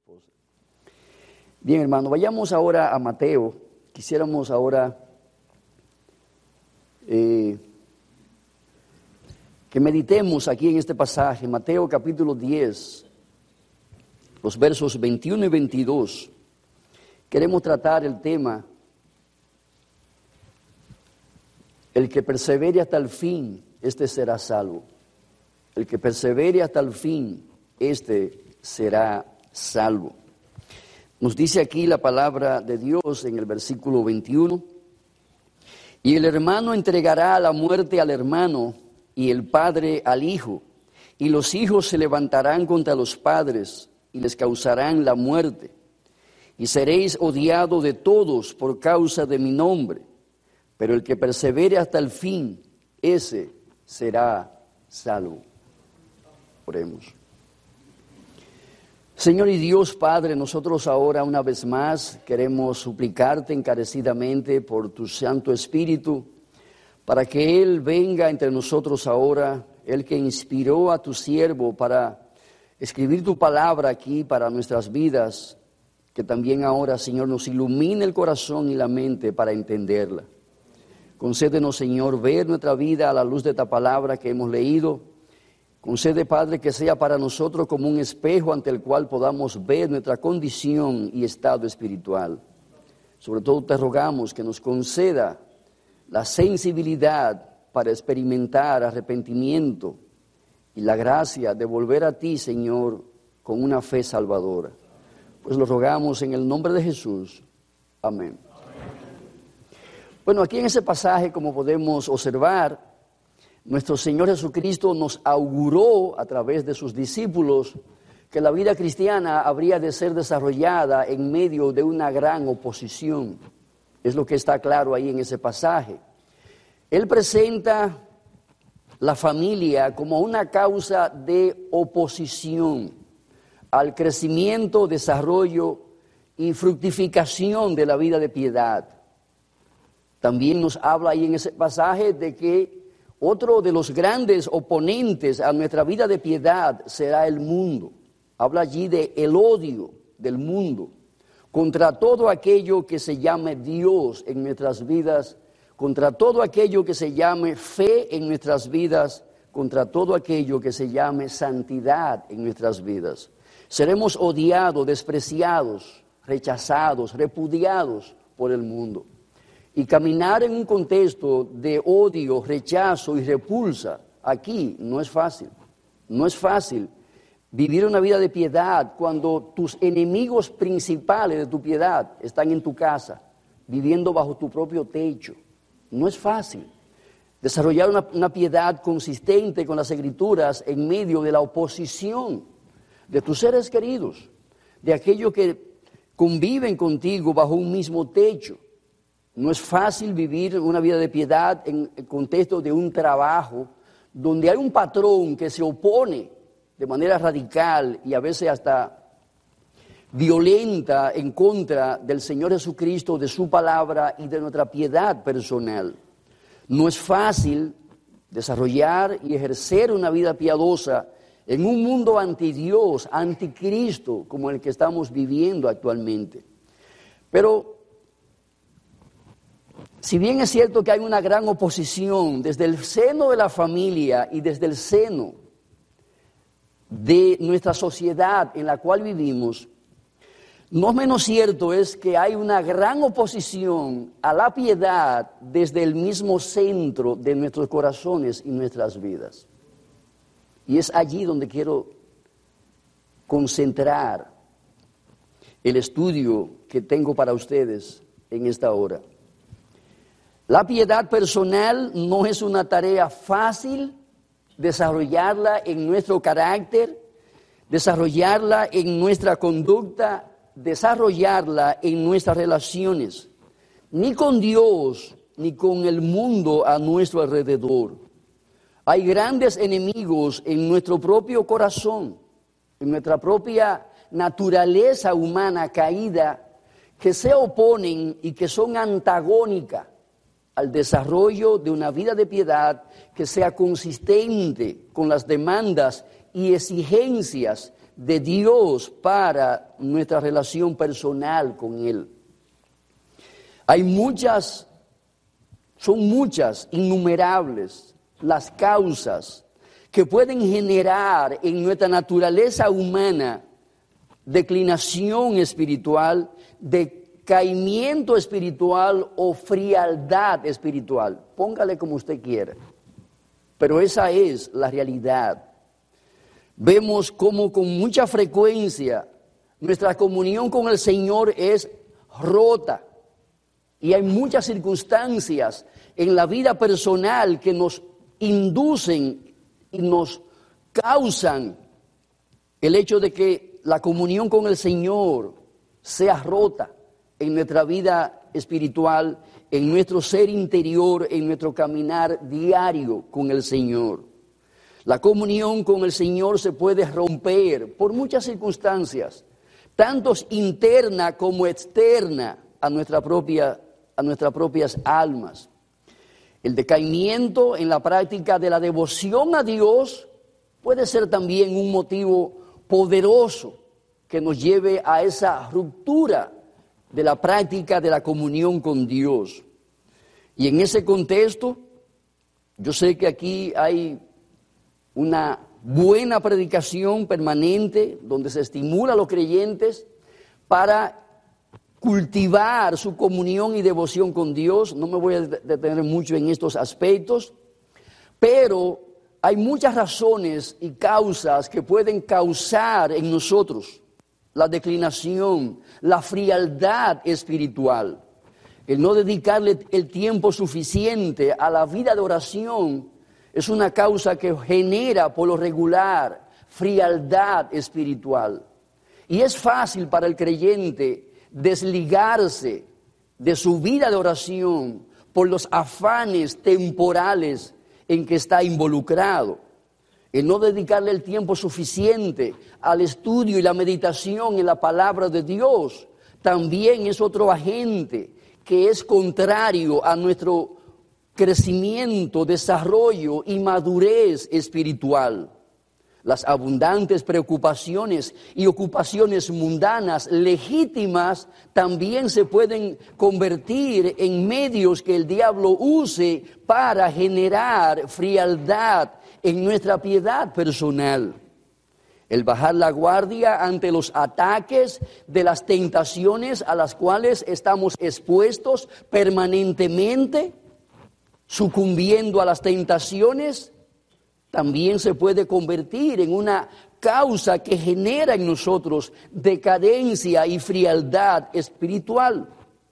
esposa. Bien, hermano, vayamos ahora a Mateo. Quisiéramos ahora que meditemos aquí en este pasaje, Mateo capítulo 10, los versos 21 y 22. Queremos tratar el tema, el que persevere hasta el fin, este será salvo. El que persevere hasta el fin, este será salvo. Nos dice aquí la palabra de Dios en el versículo 21. Y el hermano entregará a la muerte al hermano y el padre al hijo. Y los hijos se levantarán contra los padres y les causarán la muerte. Y seréis odiados de todos por causa de mi nombre. Pero el que persevere hasta el fin, ese será salvo. Oremos. Señor y Dios Padre, nosotros ahora una vez más queremos suplicarte encarecidamente por tu Santo Espíritu, para que Él venga entre nosotros ahora, Él que inspiró a tu siervo para escribir tu palabra aquí para nuestras vidas, que también ahora, Señor, nos ilumine el corazón y la mente para entenderla. Concédenos, Señor, ver nuestra vida a la luz de esta palabra que hemos leído. Concede, Padre, que sea para nosotros como un espejo ante el cual podamos ver nuestra condición y estado espiritual. Sobre todo te rogamos que nos conceda la sensibilidad para experimentar arrepentimiento y la gracia de volver a ti, Señor, con una fe salvadora. Pues lo rogamos en el nombre de Jesús. Amén. Bueno, aquí en ese pasaje, como podemos observar, nuestro Señor Jesucristo nos auguró a través de sus discípulos que la vida cristiana habría de ser desarrollada en medio de una gran oposición. Es lo que está claro ahí en ese pasaje. Él presenta la familia como una causa de oposición al crecimiento, desarrollo y fructificación de la vida de piedad. También nos habla ahí en ese pasaje de que otro de los grandes oponentes a nuestra vida de piedad será el mundo. Habla allí de el odio del mundo contra todo aquello que se llame Dios en nuestras vidas, contra todo aquello que se llame fe en nuestras vidas, contra todo aquello que se llame santidad en nuestras vidas. Seremos odiados, despreciados, rechazados, repudiados por el mundo. Y caminar en un contexto de odio, rechazo y repulsa aquí no es fácil. No es fácil vivir una vida de piedad cuando tus enemigos principales de tu piedad están en tu casa, viviendo bajo tu propio techo. No es fácil desarrollar una piedad consistente con las Escrituras en medio de la oposición de tus seres queridos, de aquellos que conviven contigo bajo un mismo techo. No es fácil vivir una vida de piedad en el contexto de un trabajo donde hay un patrón que se opone de manera radical y a veces hasta violenta en contra del Señor Jesucristo, de su palabra y de nuestra piedad personal. No es fácil desarrollar y ejercer una vida piadosa en un mundo antidios, anticristo, como el que estamos viviendo actualmente. Pero si bien es cierto que hay una gran oposición desde el seno de la familia y desde el seno de nuestra sociedad en la cual vivimos, no menos cierto es que hay una gran oposición a la piedad desde el mismo centro de nuestros corazones y nuestras vidas. Y es allí donde quiero concentrar el estudio que tengo para ustedes en esta hora. La piedad personal no es una tarea fácil desarrollarla en nuestro carácter, desarrollarla en nuestra conducta, desarrollarla en nuestras relaciones, ni con Dios, ni con el mundo a nuestro alrededor. Hay grandes enemigos en nuestro propio corazón, en nuestra propia naturaleza humana caída, que se oponen y que son antagónicas al desarrollo de una vida de piedad que sea consistente con las demandas y exigencias de Dios para nuestra relación personal con Él. Son muchas, innumerables, las causas que pueden generar en nuestra naturaleza humana declinación espiritual, decaimiento espiritual o frialdad espiritual. Póngale como usted quiera. Pero esa es la realidad. Vemos cómo con mucha frecuencia nuestra comunión con el Señor es rota. Y hay muchas circunstancias en la vida personal que nos inducen y nos causan el hecho de que la comunión con el Señor sea rota en nuestra vida espiritual, en nuestro ser interior, en nuestro caminar diario con el Señor. La comunión con el Señor se puede romper por muchas circunstancias, tanto interna como externa a nuestras propias almas. El decaimiento en la práctica de la devoción a Dios puede ser también un motivo poderoso que nos lleve a esa ruptura de la práctica de la comunión con Dios. Y en ese contexto, yo sé que aquí hay una buena predicación permanente donde se estimula a los creyentes para cultivar su comunión y devoción con Dios. No me voy a detener mucho en estos aspectos, pero hay muchas razones y causas que pueden causar en nosotros la declinación, la frialdad espiritual. El no dedicarle el tiempo suficiente a la vida de oración es una causa que genera por lo regular frialdad espiritual. Y es fácil para el creyente desligarse de su vida de oración por los afanes temporales en que está involucrado. El no dedicarle el tiempo suficiente al estudio y la meditación en la palabra de Dios también es otro agente que es contrario a nuestro crecimiento, desarrollo y madurez espiritual. Las abundantes preocupaciones y ocupaciones mundanas legítimas también se pueden convertir en medios que el diablo use para generar frialdad en nuestra piedad personal. El bajar la guardia ante los ataques de las tentaciones a las cuales estamos expuestos permanentemente, sucumbiendo a las tentaciones, también se puede convertir en una causa que genera en nosotros decadencia y frialdad espiritual.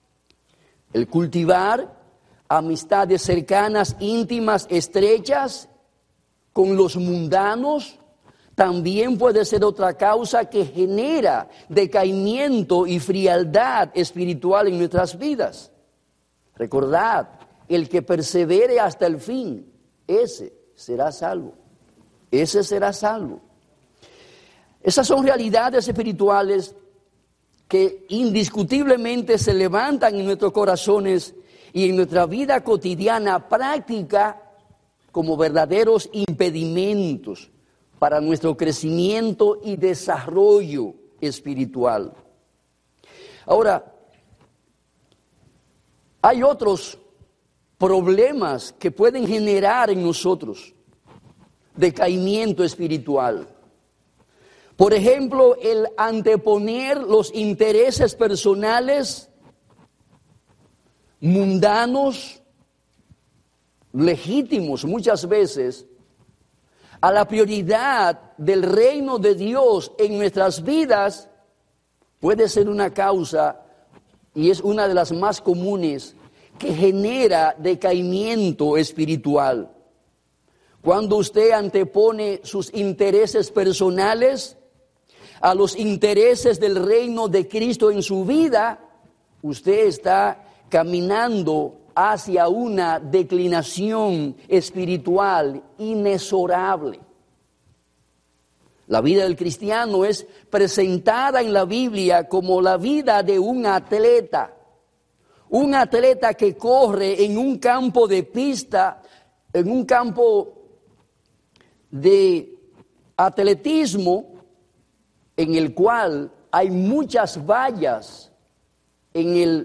El cultivar amistades cercanas, íntimas, estrechas con los mundanos también puede ser otra causa que genera decaimiento y frialdad espiritual en nuestras vidas. Recordad, el que persevere hasta el fin, ese será salvo. Ese será salvo. Esas son realidades espirituales que indiscutiblemente se levantan en nuestros corazones y en nuestra vida cotidiana práctica como verdaderos impedimentos para nuestro crecimiento y desarrollo espiritual. Ahora, hay otros problemas que pueden generar en nosotros decaimiento espiritual. Por ejemplo, el anteponer los intereses personales, mundanos, legítimos muchas veces, a la prioridad del reino de Dios en nuestras vidas, puede ser una causa, y es una de las más comunes, que genera decaimiento espiritual. Cuando usted antepone sus intereses personales a los intereses del reino de Cristo en su vida, usted está caminando hacia una declinación espiritual inexorable. La vida del cristiano es presentada en la Biblia como la vida de un atleta que corre en un campo de pista, en un campo de atletismo, en el cual hay muchas vallas en el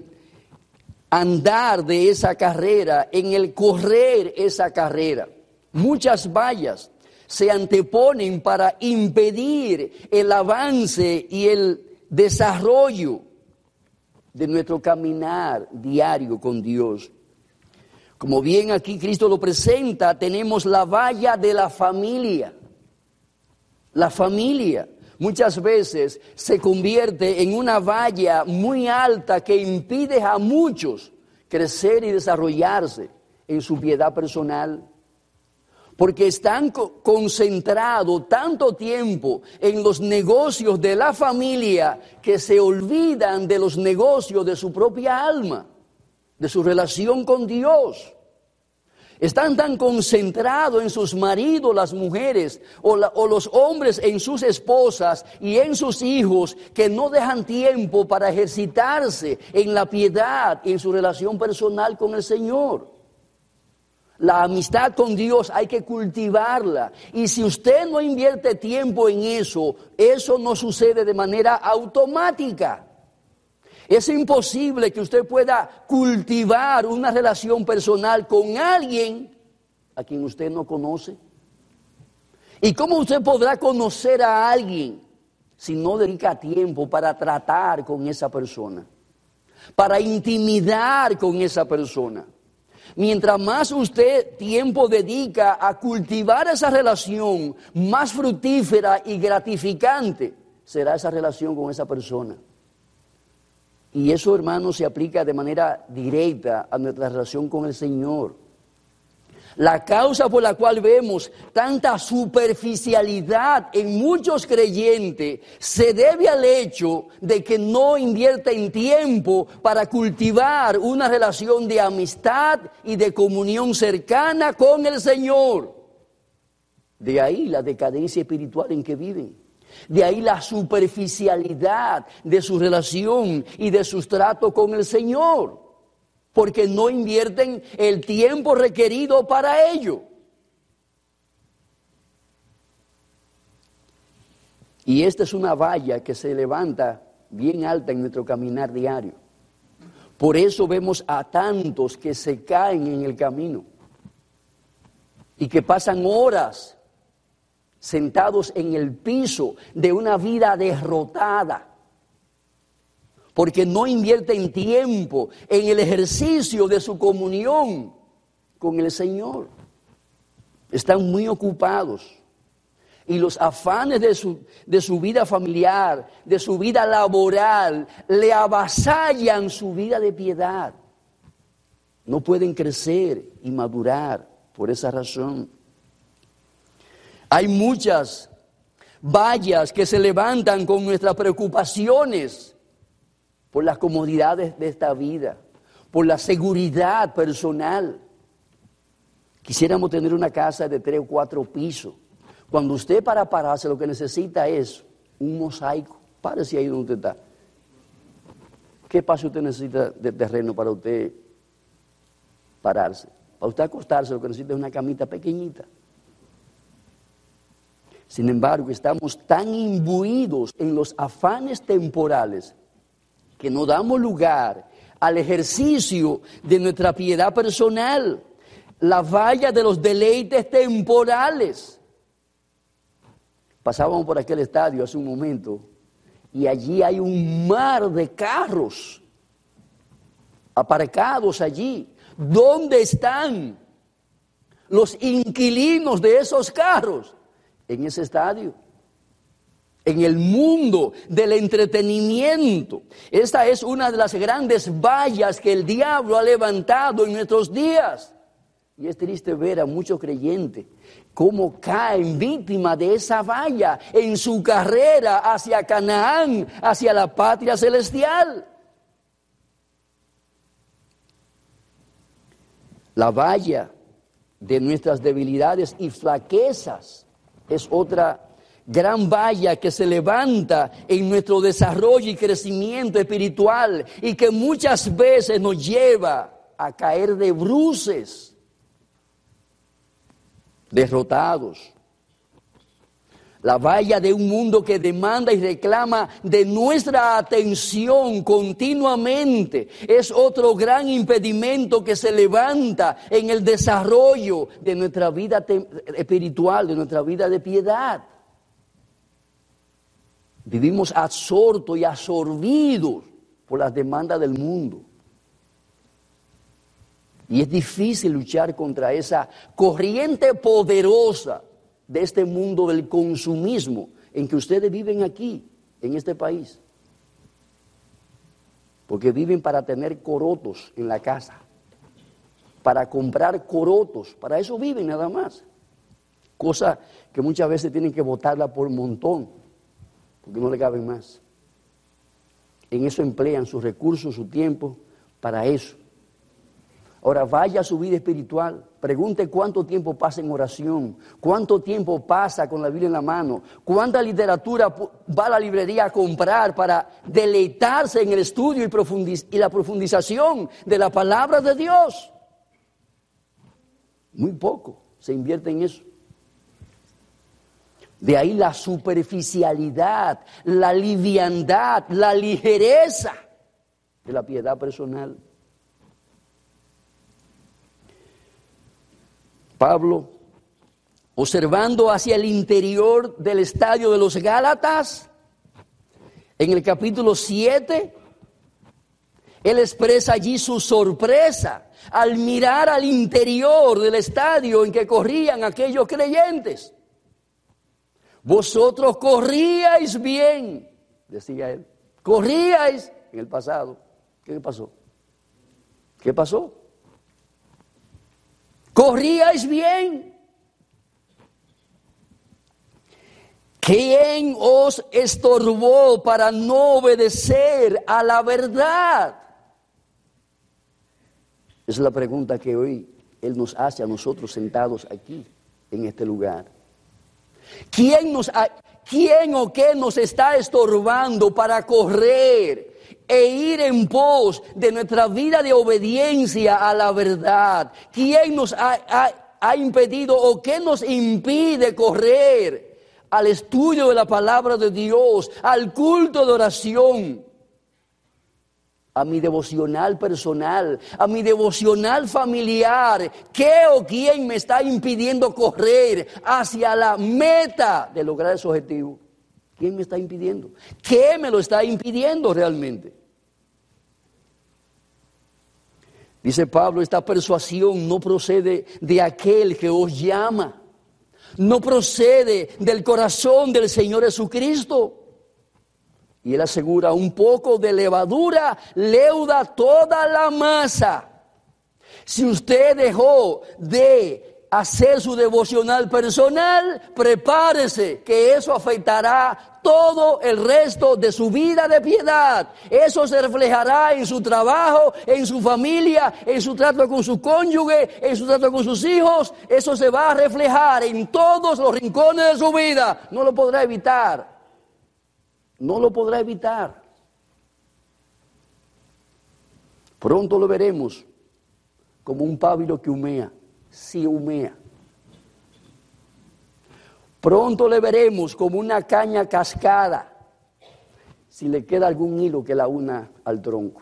andar de esa carrera, en el correr esa carrera. Muchas vallas se anteponen para impedir el avance y el desarrollo de nuestro caminar diario con Dios. Como bien aquí Cristo lo presenta, tenemos la valla de la familia. La familia muchas veces se convierte en una valla muy alta que impide a muchos crecer y desarrollarse en su piedad personal. Porque están concentrados tanto tiempo en los negocios de la familia que se olvidan de los negocios de su propia alma, de su relación con Dios. Están tan concentrados en sus maridos, las mujeres, o los hombres en sus esposas y en sus hijos, que no dejan tiempo para ejercitarse en la piedad y en su relación personal con el Señor. La amistad con Dios hay que cultivarla. Y si usted no invierte tiempo en eso, eso no sucede de manera automática. Es imposible que usted pueda cultivar una relación personal con alguien a quien usted no conoce. ¿Y cómo usted podrá conocer a alguien si no dedica tiempo para tratar con esa persona, para intimidar con esa persona? Mientras más usted tiempo dedica a cultivar esa relación, más fructífera y gratificante será esa relación con esa persona. Y eso, hermanos, se aplica de manera directa a nuestra relación con el Señor. La causa por la cual vemos tanta superficialidad en muchos creyentes se debe al hecho de que no invierten tiempo para cultivar una relación de amistad y de comunión cercana con el Señor. De ahí la decadencia espiritual en que viven. De ahí la superficialidad de su relación y de sus tratos con el Señor. Porque no invierten el tiempo requerido para ello. Y esta es una valla que se levanta bien alta en nuestro caminar diario. Por eso vemos a tantos que se caen en el camino y que pasan horas sentados en el piso de una vida derrotada. Porque no invierten tiempo en el ejercicio de su comunión con el Señor. Están muy ocupados. Y los afanes de su vida familiar, de su vida laboral, le avasallan su vida de piedad. No pueden crecer y madurar por esa razón. Hay muchas vallas que se levantan con nuestras preocupaciones por las comodidades de esta vida, por la seguridad personal. Quisiéramos tener una casa de 3 o 4 pisos. Cuando usted para pararse lo que necesita es un mosaico. Párese ahí donde usted está. ¿Qué espacio usted necesita de terreno para usted pararse? Para usted acostarse lo que necesita es una camita pequeñita. Sin embargo, estamos tan imbuidos en los afanes temporales que no damos lugar al ejercicio de nuestra piedad personal, la valla de los deleites temporales. Pasábamos por aquel estadio hace un momento y allí hay un mar de carros aparcados allí. ¿Dónde están los inquilinos de esos carros? En ese estadio. En el mundo del entretenimiento. Esta es una de las grandes vallas que el diablo ha levantado en nuestros días. Y es triste ver a muchos creyentes cómo caen víctimas de esa valla en su carrera hacia Canaán, hacia la patria celestial. La valla de nuestras debilidades y flaquezas es otra gran valla que se levanta en nuestro desarrollo y crecimiento espiritual y que muchas veces nos lleva a caer de bruces, derrotados. La valla de un mundo que demanda y reclama de nuestra atención continuamente es otro gran impedimento que se levanta en el desarrollo de nuestra vida espiritual, de nuestra vida de piedad. Vivimos absortos y absorbidos por las demandas del mundo. Y es difícil luchar contra esa corriente poderosa de este mundo del consumismo en que ustedes viven aquí, en este país. Porque viven para tener corotos en la casa, para comprar corotos, para eso viven nada más. Cosa que muchas veces tienen que botarla por montón, porque no le caben más. En eso emplean sus recursos, su tiempo, para eso. Ahora vaya a su vida espiritual, pregunte cuánto tiempo pasa en oración, cuánto tiempo pasa con la Biblia en la mano, cuánta literatura va a la librería a comprar para deleitarse en el estudio y la profundización de la palabra de Dios. Muy poco se invierte en eso. De ahí la superficialidad, la liviandad, la ligereza de la piedad personal. Pablo, observando hacia el interior del estadio de los Gálatas, en el capítulo 7, él expresa allí su sorpresa al mirar al interior del estadio en que corrían aquellos creyentes. Vosotros corríais bien, decía él, corríais en el pasado. ¿Qué pasó? ¿Qué pasó? Corríais bien. ¿Quién os estorbó para no obedecer a la verdad? Es la pregunta que hoy Él nos hace a nosotros sentados aquí, en este lugar. ¿Quién o qué nos está estorbando para correr e ir en pos de nuestra vida de obediencia a la verdad? ¿Quién nos ha impedido o qué nos impide correr al estudio de la palabra de Dios, al culto de oración, a mi devocional personal, a mi devocional familiar? ¿Qué o quién me está impidiendo correr hacia la meta de lograr ese objetivo? ¿Quién me está impidiendo? ¿Qué me lo está impidiendo realmente? Dice Pablo, esta persuasión no procede de aquel que os llama, no procede del corazón del Señor Jesucristo. Y él asegura, un poco de levadura leuda toda la masa. Si usted dejó de hacer su devocional personal, prepárese que eso afectará todo el resto de su vida de piedad. Eso se reflejará en su trabajo, en su familia, en su trato con su cónyuge, en su trato con sus hijos. Eso se va a reflejar en todos los rincones de su vida. No lo podrá evitar. No lo podrá evitar. Pronto lo veremos como un pábilo que humea. Sí humea. Pronto le veremos como una caña cascada, si le queda algún hilo que la una al tronco.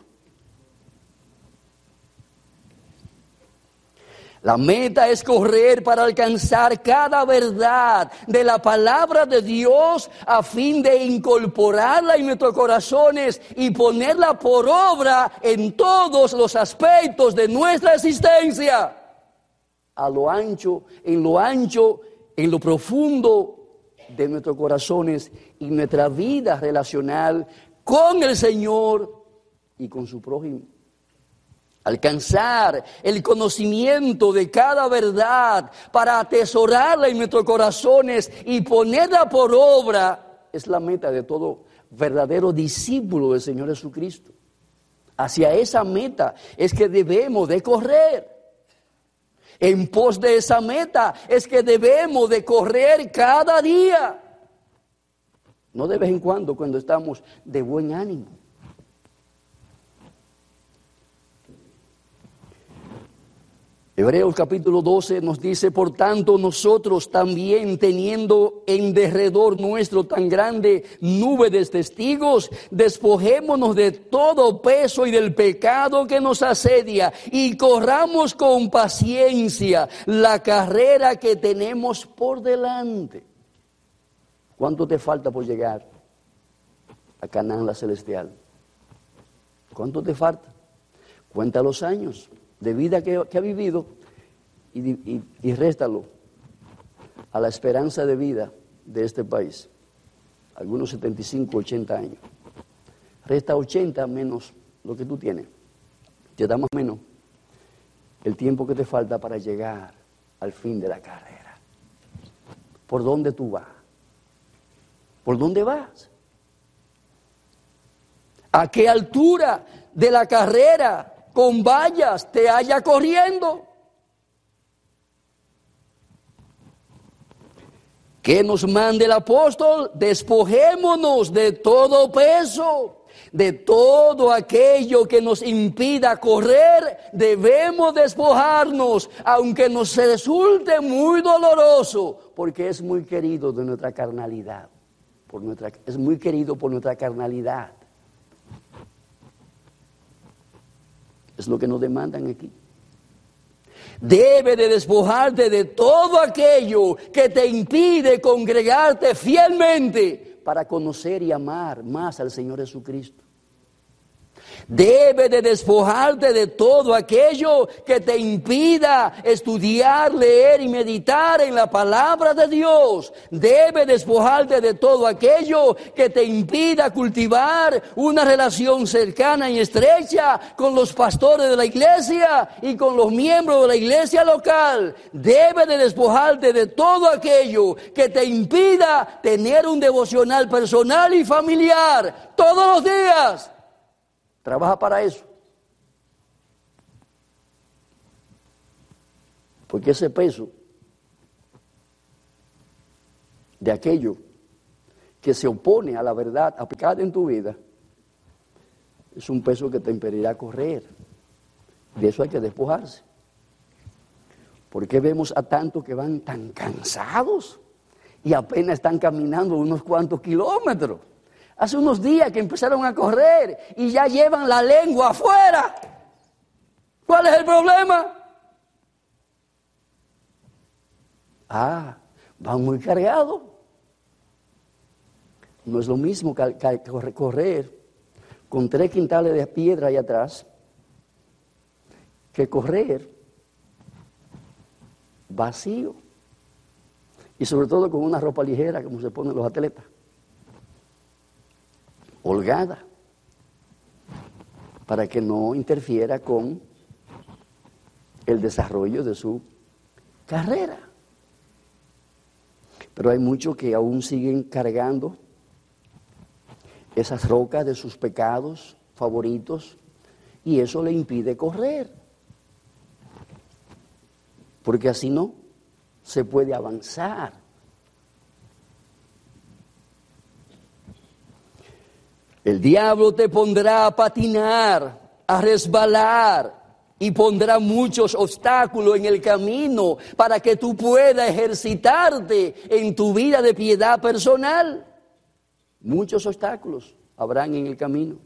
La meta es correr para alcanzar cada verdad de la palabra de Dios a fin de incorporarla en nuestros corazones y ponerla por obra en todos los aspectos de nuestra existencia. A lo ancho, en lo profundo de nuestros corazones y nuestra vida relacional con el Señor y con su prójimo. Alcanzar el conocimiento de cada verdad para atesorarla en nuestros corazones y ponerla por obra es la meta de todo verdadero discípulo del Señor Jesucristo. Hacia esa meta es que debemos de correr. En pos de esa meta es que debemos de correr cada día. No de vez en cuando estamos de buen ánimo. Hebreos capítulo 12 nos dice: por tanto nosotros también, teniendo en derredor nuestro tan grande nube de testigos, despojémonos de todo peso y del pecado que nos asedia, y corramos con paciencia la carrera que tenemos por delante. ¿Cuánto te falta por llegar a Canaán la celestial? ¿Cuánto te falta? Cuenta los años de vida que ha vivido y réstalo a la esperanza de vida de este país. Algunos 75, 80 años. Resta 80 menos lo que tú tienes. Te da más o menos el tiempo que te falta para llegar al fin de la carrera. ¿Por dónde tú vas? ¿Por dónde vas? ¿A qué altura de la carrera con vallas te haya corriendo? ¿Qué nos manda el apóstol? Despojémonos de todo peso, de todo aquello que nos impida correr. Debemos despojarnos, aunque nos resulte muy doloroso, porque es muy querido de nuestra carnalidad. Es muy querido por nuestra carnalidad. Es lo que nos demandan aquí. Debe de despojarte de todo aquello que te impide congregarte fielmente para conocer y amar más al Señor Jesucristo. Debe de despojarte de todo aquello que te impida estudiar, leer y meditar en la palabra de Dios. Debe despojarte de todo aquello que te impida cultivar una relación cercana y estrecha con los pastores de la iglesia y con los miembros de la iglesia local. Debe de despojarte de todo aquello que te impida tener un devocional personal y familiar todos los días. Trabaja para eso. Porque ese peso de aquello que se opone a la verdad aplicada en tu vida es un peso que te impedirá correr. De eso hay que despojarse. ¿Por qué vemos a tantos que van tan cansados y apenas están caminando unos cuantos kilómetros? Hace unos días que empezaron a correr y ya llevan la lengua afuera. ¿Cuál es el problema? Van muy cargados. No es lo mismo correr con 3 quintales de piedra ahí atrás que correr vacío. Y sobre todo con una ropa ligera como se ponen los atletas. Holgada, para que no interfiera con el desarrollo de su carrera. Pero hay muchos que aún siguen cargando esas rocas de sus pecados favoritos y eso le impide correr. Porque así no se puede avanzar. El diablo te pondrá a patinar, a resbalar y pondrá muchos obstáculos en el camino para que tú puedas ejercitarte en tu vida de piedad personal. Muchos obstáculos habrán en el camino.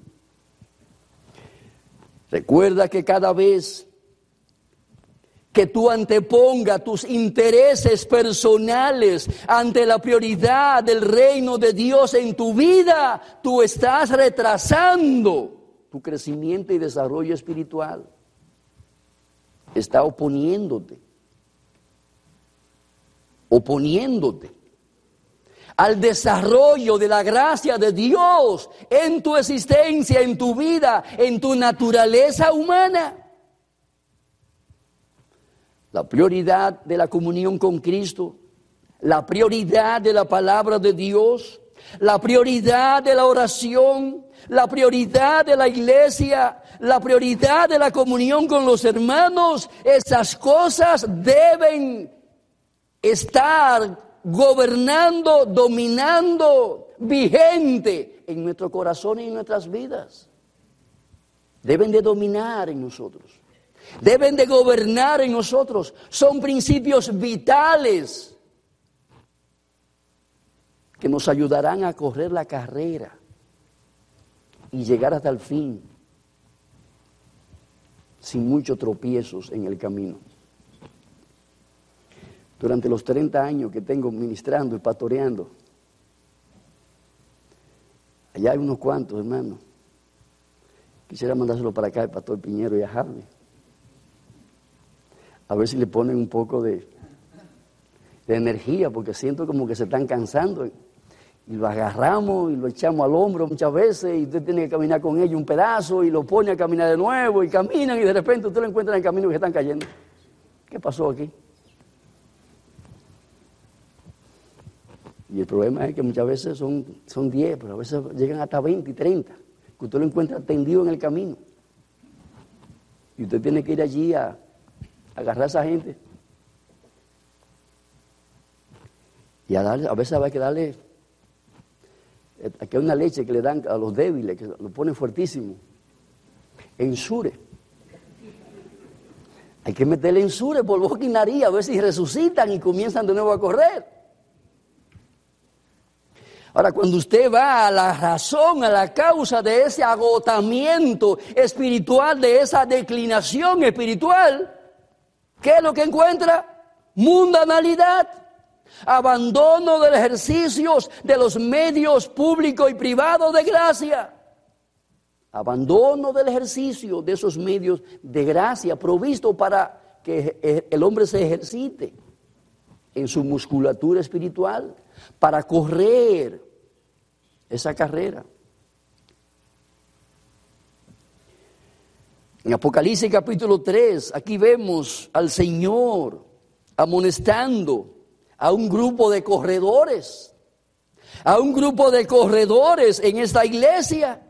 Recuerda que cada vez que tú anteponga tus intereses personales ante la prioridad del reino de Dios en tu vida, tú estás retrasando tu crecimiento y desarrollo espiritual. Está oponiéndote al desarrollo de la gracia de Dios en tu existencia, en tu vida, en tu naturaleza humana. La prioridad de la comunión con Cristo, la prioridad de la palabra de Dios, la prioridad de la oración, la prioridad de la iglesia, la prioridad de la comunión con los hermanos, esas cosas deben estar gobernando, dominando, vigente en nuestro corazón y en nuestras vidas. Deben de dominar en nosotros. Deben de gobernar en nosotros. Son principios vitales que nos ayudarán a correr la carrera y llegar hasta el fin sin muchos tropiezos en el camino. Durante los 30 años que tengo ministrando y pastoreando, allá hay unos cuantos, hermanos. Quisiera mandárselo para acá al pastor Piñero y a Harvey. A ver si le ponen un poco de energía, porque siento como que se están cansando. Y lo agarramos y lo echamos al hombro muchas veces, y usted tiene que caminar con ellos un pedazo, y lo pone a caminar de nuevo, y caminan, y de repente usted lo encuentra en el camino que están cayendo. ¿Qué pasó aquí? Y el problema es que muchas veces son 10, pero a veces llegan hasta 20 y 30, que usted lo encuentra tendido en el camino. Y usted tiene que ir allí a agarrar a esa gente. Y a veces hay que darle, aquí hay una leche que le dan a los débiles, que lo ponen fuertísimo. Ensure. Hay que meterle ensure por boca y nariz, a ver si resucitan y comienzan de nuevo a correr. Ahora, cuando usted va a la razón, a la causa de ese agotamiento espiritual, de esa declinación espiritual, ¿qué es lo que encuentra? Mundanalidad, abandono de los ejercicios de los medios públicos y privados de gracia, abandono del ejercicio de esos medios de gracia provisto para que el hombre se ejercite en su musculatura espiritual, para correr esa carrera. En Apocalipsis capítulo 3, aquí vemos al Señor amonestando a un grupo de corredores, en esta iglesia,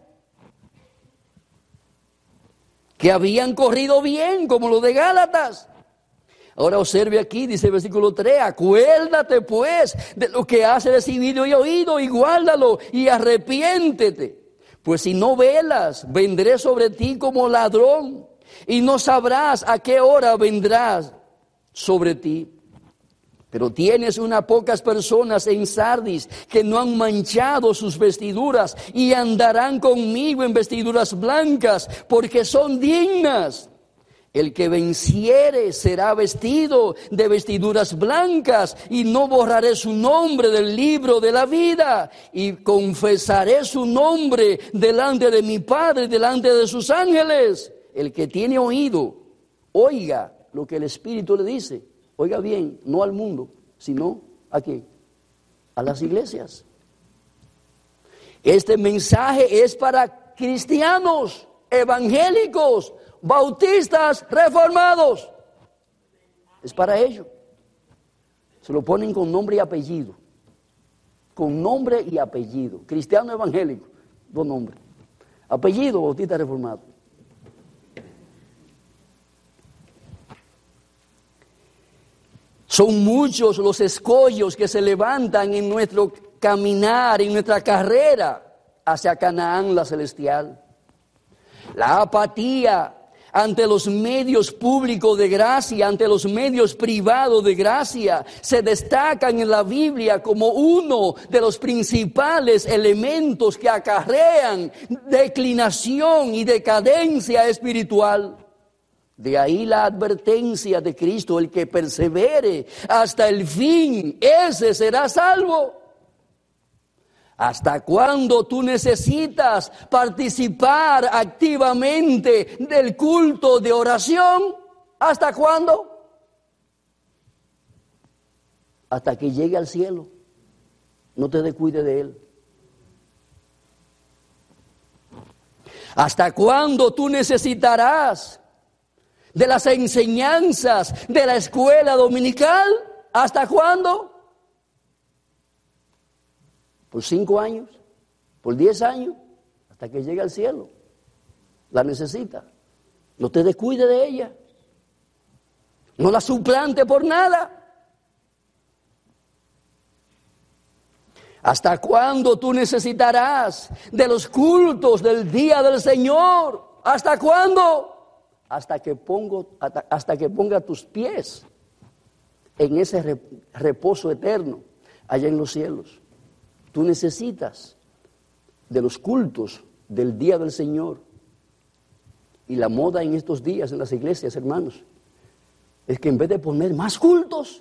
que habían corrido bien, como los de Gálatas. Ahora observe aquí, dice el versículo 3, acuérdate pues de lo que has recibido y oído, y guárdalo, y arrepiéntete. Pues si no velas, vendré sobre ti como ladrón, y no sabrás a qué hora vendrás sobre ti. Pero tienes unas pocas personas en Sardis que no han manchado sus vestiduras, y andarán conmigo en vestiduras blancas, porque son dignas. El que venciere será vestido de vestiduras blancas, y no borraré su nombre del libro de la vida, y confesaré su nombre delante de mi Padre y delante de sus ángeles. El que tiene oído, oiga lo que el Espíritu le dice. Oiga bien, no al mundo, sino ¿a quién? A las iglesias. Este mensaje es para cristianos, evangélicos, bautistas, reformados. Es para ellos. Se lo ponen con nombre y apellido. Con nombre y apellido. Cristiano evangélico, 2 nombres. Apellido, bautista reformado. Son muchos los escollos que se levantan en nuestro caminar, en nuestra carrera hacia Canaán, la celestial. La apatía ante los medios públicos de gracia, ante los medios privados de gracia, se destacan en la Biblia como uno de los principales elementos que acarrean declinación y decadencia espiritual. De ahí la advertencia de Cristo: el que persevere hasta el fin, ese será salvo. ¿Hasta cuándo tú necesitas participar activamente del culto de oración? ¿Hasta cuándo? Hasta que llegue al cielo. No te descuides de él. ¿Hasta cuándo tú necesitarás de las enseñanzas de la escuela dominical? ¿Hasta cuándo? ¿Por 5 años? ¿Por 10 años? Hasta que llegue al cielo. La necesita. No te descuides de ella. No la suplante por nada. ¿Hasta cuándo tú necesitarás de los cultos del día del Señor? ¿Hasta cuándo? hasta que ponga tus pies en ese reposo eterno allá en los cielos. Tú necesitas de los cultos del día del Señor. Y la moda en estos días en las iglesias, hermanos, es que en vez de poner más cultos,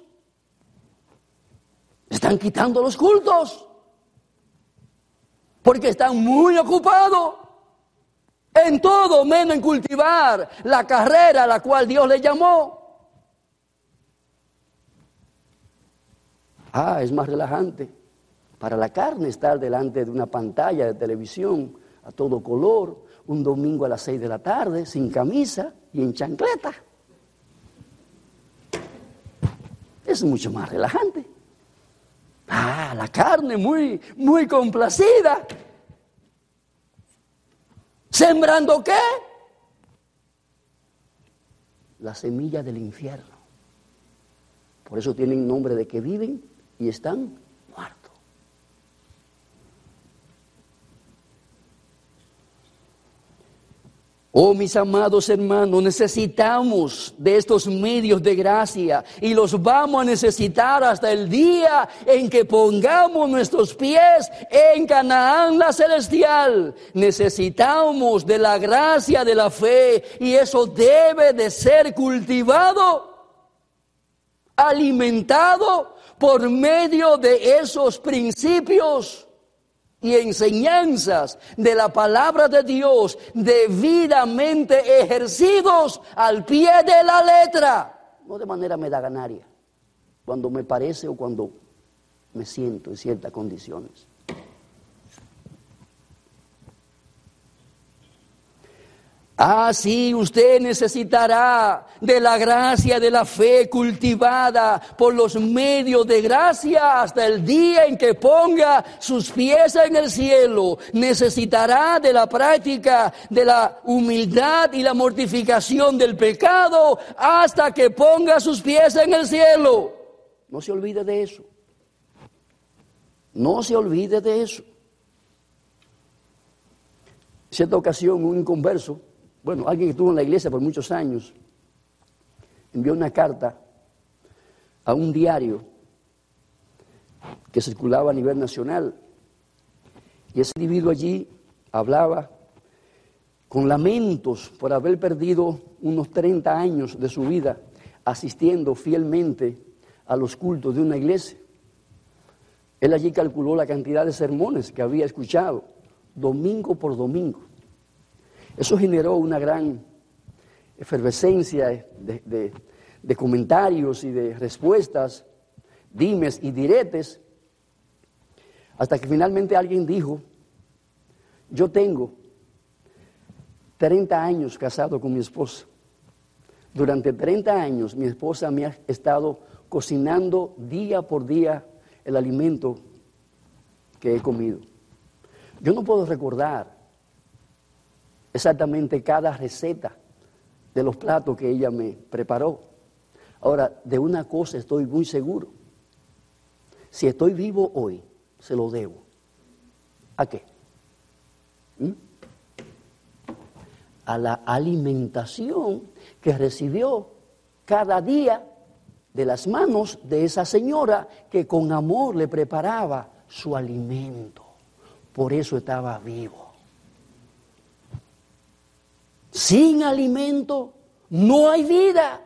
están quitando los cultos. Porque están muy ocupados en todo menos en cultivar la carrera a la cual Dios les llamó. Es más relajante para la carne estar delante de una pantalla de televisión a todo color, un domingo a las 6 de la tarde, sin camisa y en chancleta. Es mucho más relajante. La carne muy, muy complacida. ¿Sembrando qué? La semilla del infierno. Por eso tienen nombre de que viven y están muertos. Oh, mis amados hermanos, necesitamos de estos medios de gracia y los vamos a necesitar hasta el día en que pongamos nuestros pies en Canaán la celestial. Necesitamos de la gracia de la fe y eso debe de ser cultivado, alimentado por medio de esos principios y enseñanzas de la palabra de Dios debidamente ejercidos al pie de la letra, no de manera medaganaria, cuando me parece o cuando me siento en ciertas condiciones. Así usted necesitará de la gracia de la fe cultivada por los medios de gracia hasta el día en que ponga sus pies en el cielo. Necesitará de la práctica de la humildad y la mortificación del pecado hasta que ponga sus pies en el cielo. No se olvide de eso. No se olvide de eso. En cierta ocasión, un inconverso, alguien que estuvo en la iglesia por muchos años, envió una carta a un diario que circulaba a nivel nacional. Y ese individuo allí hablaba con lamentos por haber perdido unos 30 años de su vida asistiendo fielmente a los cultos de una iglesia. Él allí calculó la cantidad de sermones que había escuchado, domingo por domingo. Eso generó una gran efervescencia de comentarios y de respuestas, dimes y diretes, hasta que finalmente alguien dijo: yo tengo 30 años casado con mi esposa. Durante 30 años mi esposa me ha estado cocinando día por día el alimento que he comido. Yo no puedo recordar exactamente cada receta de los platos que ella me preparó. Ahora, de una cosa estoy muy seguro: si estoy vivo hoy, se lo debo. ¿A qué? A la alimentación que recibió cada día de las manos de esa señora que con amor le preparaba su alimento. Por eso estaba vivo. Sin alimento no hay vida.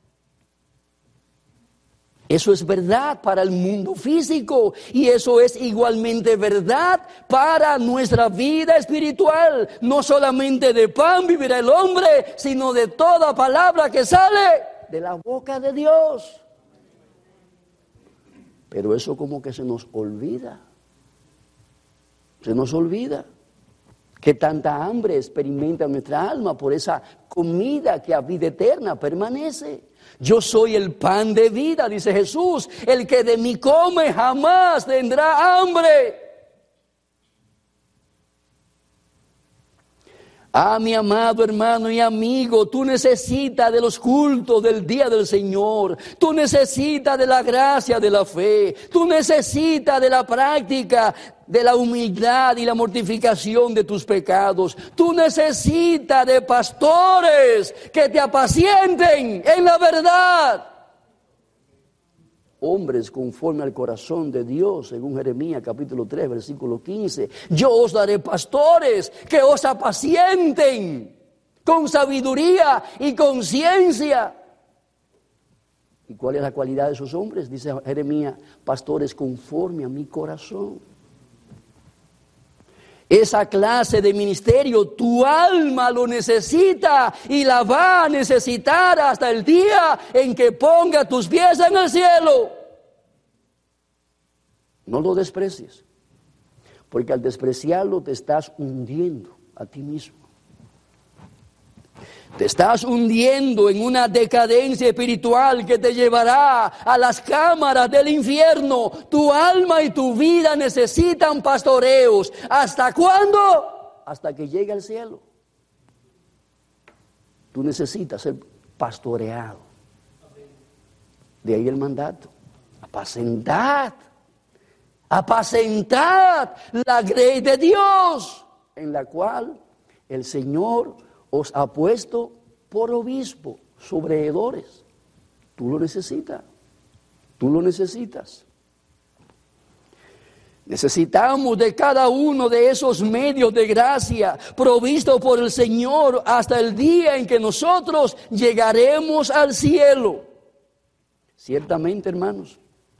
Eso es verdad para el mundo físico y eso es igualmente verdad para nuestra vida espiritual. No solamente de pan vivirá el hombre, sino de toda palabra que sale de la boca de Dios. Pero eso como que se nos olvida. Se nos olvida que tanta hambre experimenta nuestra alma por esa comida que a vida eterna permanece. Yo soy el pan de vida, dice Jesús. El que de mí come jamás tendrá hambre. Ah, mi amado hermano y amigo, tú necesitas de los cultos del día del Señor. Tú necesitas de la gracia de la fe. Tú necesitas de la práctica de la humildad y la mortificación de tus pecados. Tú necesitas de pastores que te apacienten en la verdad. Hombres conforme al corazón de Dios, según Jeremías capítulo 3, versículo 15. Yo os daré pastores que os apacienten con sabiduría y con ciencia. ¿Y cuál es la cualidad de esos hombres? Dice Jeremías, pastores conforme a mi corazón. Esa clase de ministerio, tu alma lo necesita y la va a necesitar hasta el día en que ponga tus pies en el cielo. No lo desprecies, porque al despreciarlo te estás hundiendo a ti mismo. Te estás hundiendo en una decadencia espiritual que te llevará a las cámaras del infierno. Tu alma y tu vida necesitan pastoreos. ¿Hasta cuándo? Hasta que llegue al cielo. Tú necesitas ser pastoreado. De ahí el mandato. Apacentad. Apacentad la grey de Dios, en la cual el Señor os ha puesto por obispo, sobreedores. Tú lo necesitas. Tú lo necesitas. Necesitamos de cada uno de esos medios de gracia provistos por el Señor hasta el día en que nosotros llegaremos al cielo. Ciertamente, hermanos,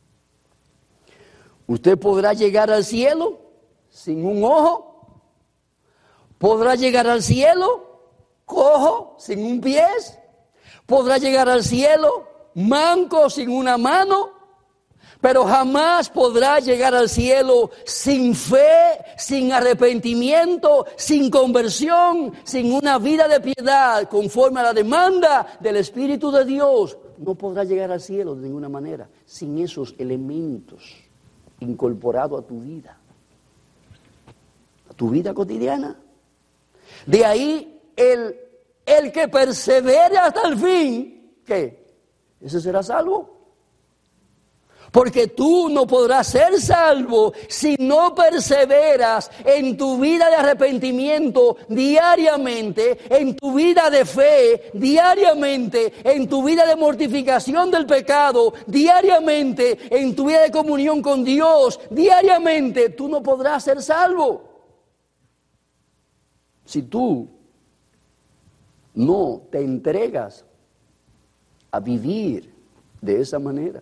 usted podrá llegar al cielo sin un ojo. Podrá llegar al cielo cojo, sin un pie. Podrá llegar al cielo manco, sin una mano. Pero jamás podrá llegar al cielo sin fe, sin arrepentimiento, sin conversión, sin una vida de piedad, conforme a la demanda del Espíritu de Dios. No podrá llegar al cielo de ninguna manera, sin esos elementos incorporados a tu vida cotidiana. De ahí el que persevere hasta el fin, ¿qué? Ese será salvo. Porque tú no podrás ser salvo si no perseveras en tu vida de arrepentimiento diariamente, en tu vida de fe diariamente, en tu vida de mortificación del pecado diariamente, en tu vida de comunión con Dios diariamente. Tú no podrás ser salvo si tú no te entregas a vivir de esa manera.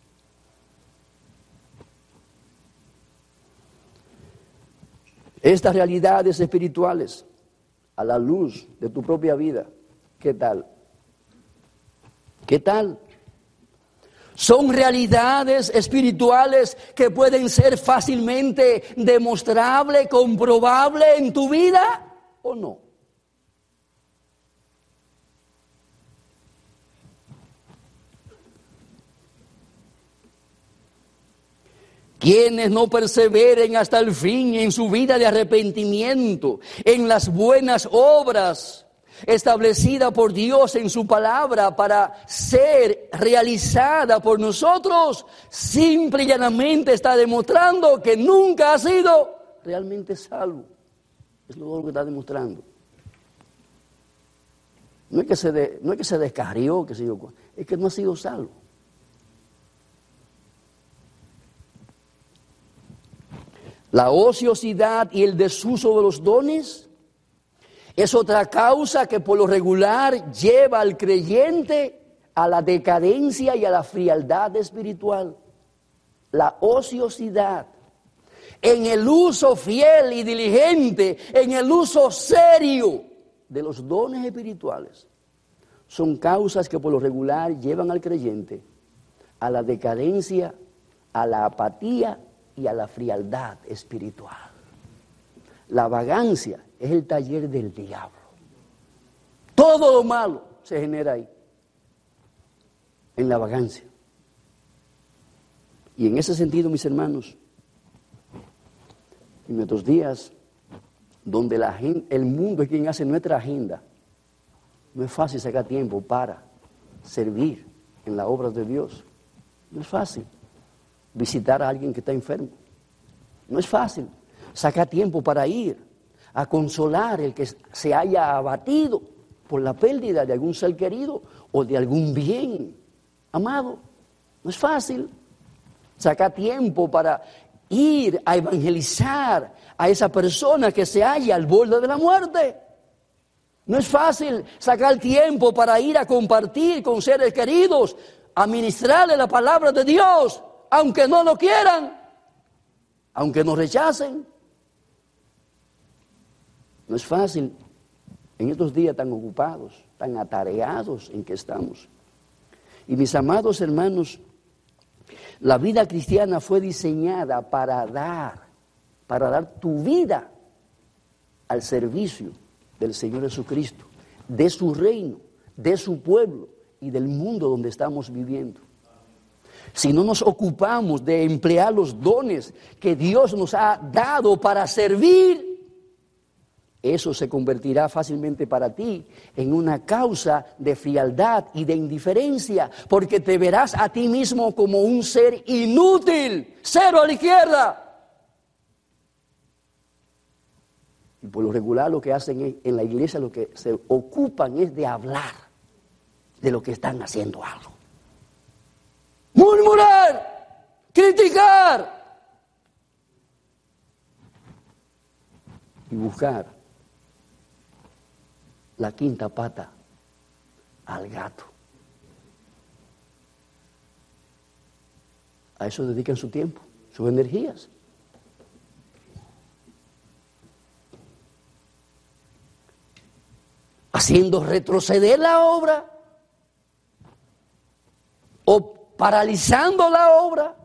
Estas realidades espirituales, a la luz de tu propia vida, ¿qué tal? ¿Qué tal? Son realidades espirituales que pueden ser fácilmente demostrables, comprobables en tu vida, ¿o no? Quienes no perseveren hasta el fin en su vida de arrepentimiento, en las buenas obras establecidas por Dios en su palabra para ser realizada por nosotros, simple y llanamente está demostrando que nunca ha sido realmente salvo. Es lo que está demostrando. No es que se descarrió, es que no ha sido salvo. La ociosidad y el desuso de los dones es otra causa que por lo regular lleva al creyente a la decadencia y a la frialdad espiritual. La ociosidad, en el uso fiel y diligente, en el uso serio de los dones espirituales, son causas que por lo regular llevan al creyente a la decadencia, a la apatía y a la frialdad espiritual. La vagancia es el taller del diablo. Todo lo malo se genera ahí, en la vagancia. Y en ese sentido, mis hermanos, en nuestros días donde el mundo es quien hace nuestra agenda, no es fácil sacar tiempo para servir en la obra de Dios. No es fácil visitar a alguien que está enfermo. No es fácil sacar tiempo para ir a consolar el que se haya abatido por la pérdida de algún ser querido o de algún bien amado. No es fácil sacar tiempo para ir a evangelizar a esa persona que se halla al borde de la muerte. No es fácil sacar tiempo para ir a compartir con seres queridos, a ministrarle la palabra de Dios, aunque no lo quieran, aunque nos rechacen. No es fácil en estos días tan ocupados, tan atareados en que estamos. Y mis amados hermanos, la vida cristiana fue diseñada para dar tu vida al servicio del Señor Jesucristo, de su reino, de su pueblo y del mundo donde estamos viviendo. Si no nos ocupamos de emplear los dones que Dios nos ha dado para servir, eso se convertirá fácilmente para ti en una causa de frialdad y de indiferencia, porque te verás a ti mismo como un ser inútil, cero a la izquierda. Y por lo regular lo que hacen en la iglesia, lo que se ocupan es de hablar de lo que están haciendo algo. Murmurar, criticar y buscar la quinta pata al gato. A eso dedican su tiempo, sus energías. Haciendo retroceder la obra o paralizando la obra.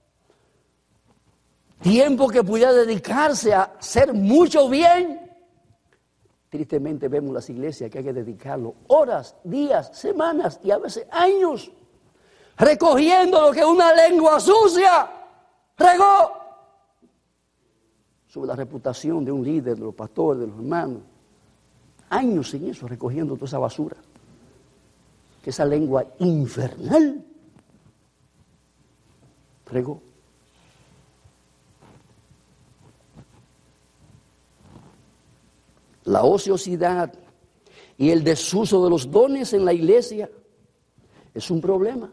Tiempo que pudiera dedicarse a hacer mucho bien. Tristemente vemos las iglesias que hay que dedicarlo horas, días, semanas y a veces años recogiendo lo que una lengua sucia regó sobre la reputación de un líder, de los pastores, de los hermanos. Años en eso, recogiendo toda esa basura, que esa lengua infernal regó. La ociosidad y el desuso de los dones en la iglesia es un problema.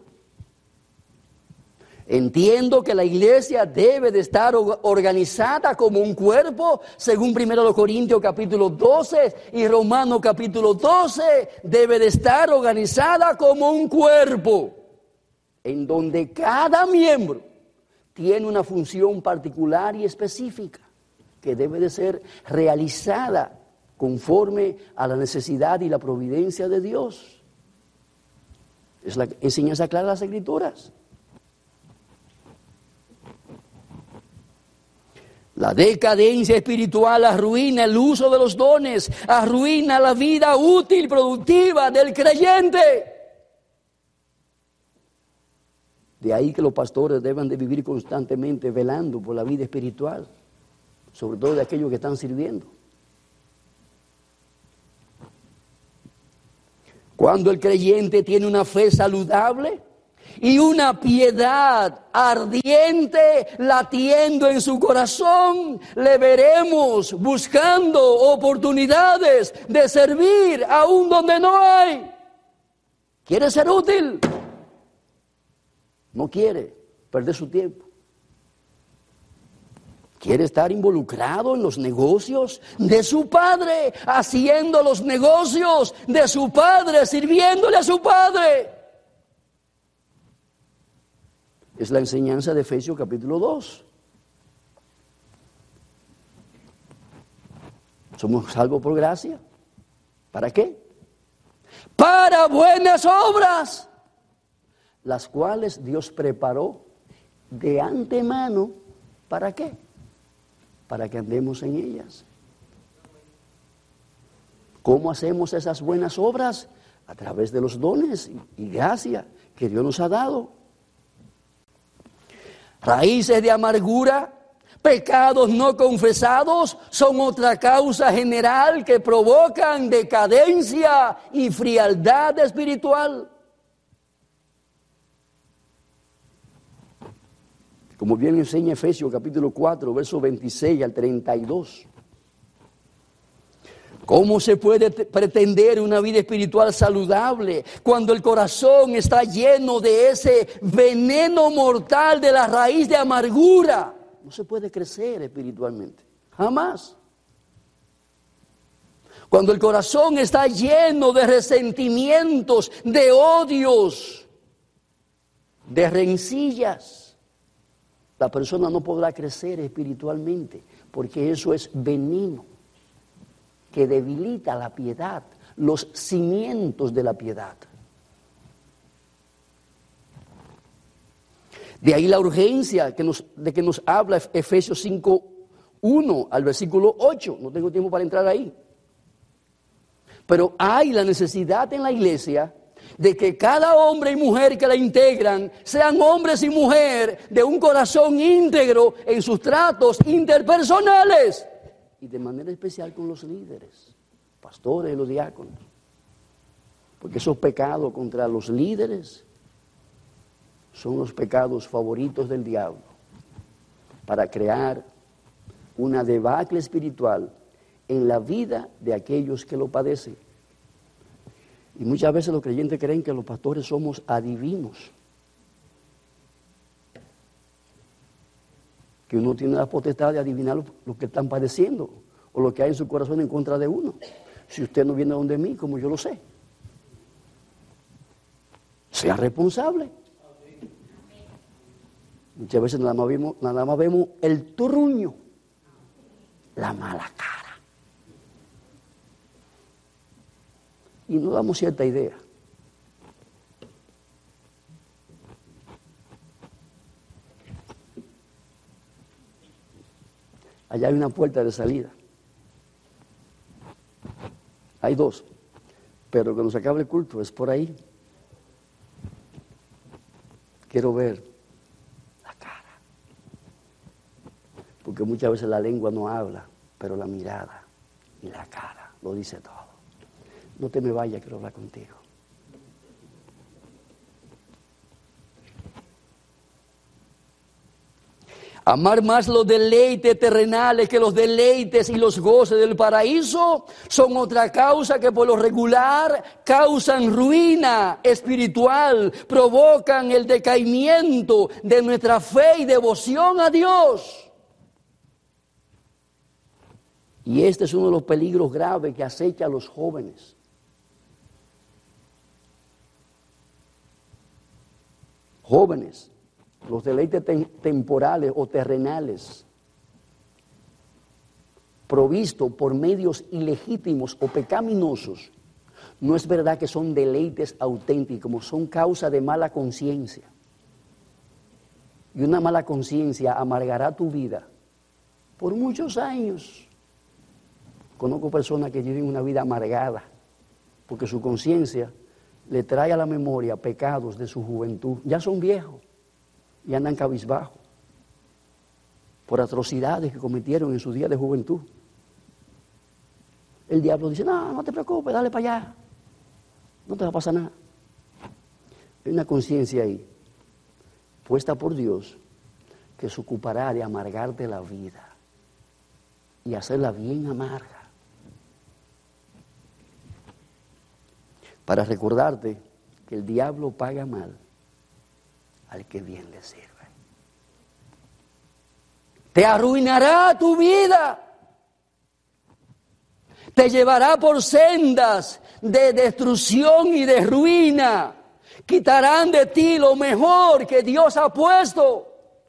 Entiendo que la iglesia debe de estar organizada como un cuerpo, según 1 Corintios capítulo 12 y Romanos capítulo 12, debe de estar organizada como un cuerpo, en donde cada miembro tiene una función particular y específica, que debe de ser realizada conforme a la necesidad y la providencia de Dios. Es la enseñanza clara de las Escrituras. La decadencia espiritual arruina el uso de los dones, arruina la vida útil, productiva del creyente. De ahí que los pastores deben de vivir constantemente velando por la vida espiritual, sobre todo de aquellos que están sirviendo. Cuando el creyente tiene una fe saludable y una piedad ardiente latiendo en su corazón, le veremos buscando oportunidades de servir aún donde no hay. ¿Quiere ser útil? No quiere perder su tiempo. Quiere estar involucrado en los negocios de su padre, haciendo los negocios de su padre, sirviéndole a su padre. Es la enseñanza de Efesios capítulo 2. Somos salvos por gracia. ¿Para qué? Para buenas obras, las cuales Dios preparó de antemano. ¿Para qué? Para que andemos en ellas. ¿Cómo hacemos esas buenas obras? A través de los dones y gracia que Dios nos ha dado. Raíces de amargura Pecados no confesados son otra causa general que provocan decadencia y frialdad espiritual. Como bien enseña Efesios capítulo 4, versos 26 al 32. ¿Cómo se puede pretender una vida espiritual saludable cuando el corazón está lleno de ese veneno mortal de la raíz de amargura? No se puede crecer espiritualmente, jamás. Cuando el corazón está lleno de resentimientos, de odios, de rencillas, la persona no podrá crecer espiritualmente, porque eso es veneno que debilita la piedad, los cimientos de la piedad. De ahí la urgencia de que nos habla Efesios 5:1 al versículo 8. No tengo tiempo para entrar ahí. Pero hay la necesidad en la iglesia de que cada hombre y mujer que la integran sean hombres y mujeres de un corazón íntegro en sus tratos interpersonales y de manera especial con los líderes, pastores y los diáconos. Porque esos pecados contra los líderes son los pecados favoritos del diablo para crear una debacle espiritual en la vida de aquellos que lo padecen. Y muchas veces los creyentes creen que los pastores somos adivinos, que uno tiene la potestad de adivinar lo que están padeciendo o lo que hay en su corazón en contra de uno. Si usted no viene donde mí, como yo lo sé, sea responsable. Muchas veces nada más vemos el truño, la mala cara. Y nos damos cierta idea. Allá hay una puerta de salida. Hay dos, pero cuando se acabe el culto es por ahí. Quiero ver la cara. Porque muchas veces la lengua no habla, pero la mirada y la cara lo dice todo. No te me vayas, quiero hablar contigo. Amar más los deleites terrenales que los deleites y los goces del paraíso son otra causa que por lo regular causan ruina espiritual, provocan el decaimiento de nuestra fe y devoción a Dios. Y este es uno de los peligros graves que acecha a los jóvenes. Jóvenes, los deleites temporales o terrenales, provistos por medios ilegítimos o pecaminosos, no es verdad que son deleites auténticos, son causa de mala conciencia. Y una mala conciencia amargará tu vida por muchos años. Conozco personas que viven una vida amargada porque su conciencia le trae a la memoria pecados de su juventud. Ya son viejos y andan cabizbajo por atrocidades que cometieron en su día de juventud. El diablo dice, no te preocupes, dale para allá, no te va a pasar nada. Hay una conciencia ahí, puesta por Dios, que se ocupará de amargarte la vida y hacerla bien amarga, para recordarte que el diablo paga mal al que bien le sirve. Te arruinará tu vida. Te llevará por sendas de destrucción y de ruina. Quitarán de ti lo mejor que Dios ha puesto.